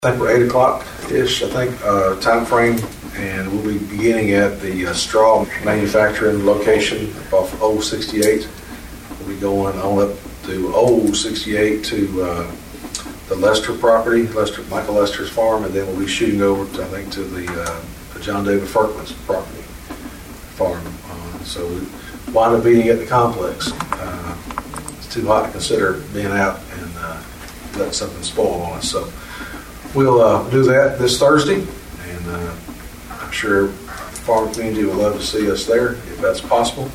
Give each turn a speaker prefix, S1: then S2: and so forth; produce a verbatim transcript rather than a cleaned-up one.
S1: I think we're eight o'clock-ish, I think, uh, time frame, and we'll be beginning at the uh, straw manufacturing location off Old sixty-eight. We'll be going on up to Old sixty-eight to uh, the Lester property, Lester, Michael Lester's farm, and then we'll be shooting over, to, I think, to the, uh, the John David Ferkman's property farm. Uh, so we wind up being at the complex. Uh, it's too hot to consider being out and uh, letting something spoil on us. So we'll uh, do that this Thursday, and uh, I'm sure the farm community would love to see us there if that's possible.